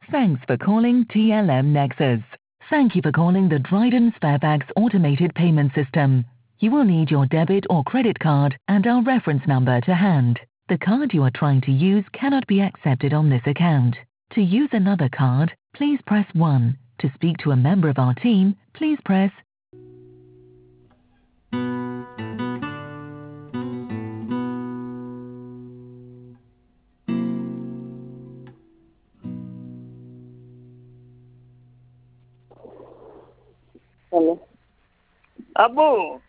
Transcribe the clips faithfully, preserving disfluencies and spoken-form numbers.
Thanks for calling T L M Nexus. Thank you for calling the Dryden Sparebags automated payment system. You will need your debit or credit card and our reference number to hand. The card you are trying to use cannot be accepted on this account. To use another card, please press one. To speak to a member of our team, please press hello আব্বু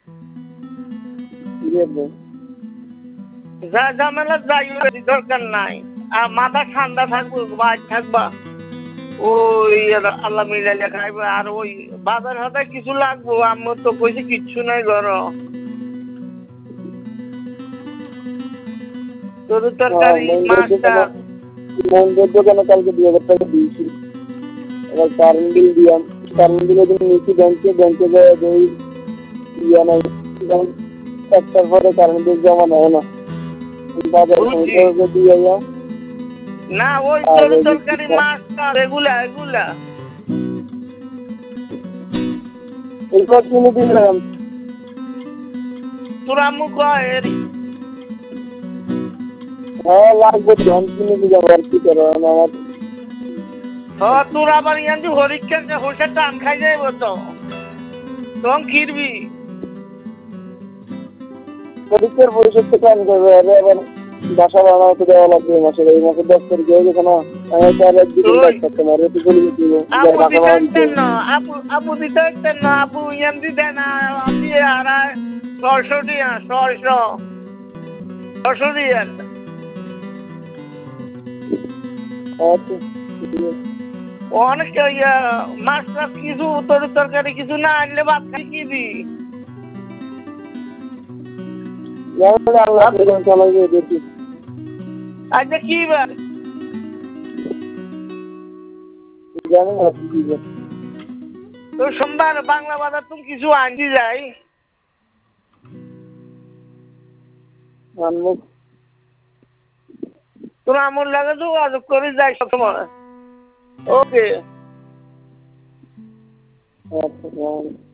জি আব্বু যা ঝামেলা যাই দরকার নাই আর মাথা ঠান্ডা থাকবো বাজ থাকবা ওই আল্লাহ মিলাইলে খাইবো আর ওই বাজার হাতে কিছু লাগবো আমার তো কইছে কিচ্ছু নাই ঘর তোর তরকারি মাছটা মন্দির দোকানে কালকে দুই হাজার টাকা দিয়েছি এবার কারেন্ট বিল দিলাম কারেন্ট বিলের জন্য নিয়েছি ব্যাংকে ব্যাংকে যায় ওই ইয়া নাই একটার পরে কারেন্ট বিল জমা নেয় না বাজার সময় দিয়ে এলাম না ওই তোর তরকারি মাছটা এগুলা এগুলা এরপর কিনে দিলাম তোর আম্মু কয় হ্যাঁ লাগবে ধান কিনে দিলাম আর কি করো আমার হ্যাঁ তোর আবার ইয়ান্দি হরিক্ষা হোসের টান খাই যাইব তো তখন কিরবি হরিক্ষার পরিষদ থেকে আনতে হবে আরে আবার বাসা বানাতে দেওয়া লাগবে এই মাসে এই মাসে দশ তারিখ হয়ে গেছে না আমি চার এক দিন কাজ করতে পারি একটু বলে দিব আপু দিতেন না আপু আপু দিতেন না আপু ইয়ান্দি দেন আমি আর ছয়শো দিয়া ছয়শো ছয়শো দিয়া আচ্ছা অনেক ইয়া মাছ টাছ কিছু তোর তরকারি কিছু না আনলে ভাত খাই কি দি আচ্ছা কি বার তো সোমবার বাংলা বাজার তুমি কিছু আনছি যাই তোর আমল লাগে যোগাযোগ করে যাই সবসময় ওকে আচ্ছা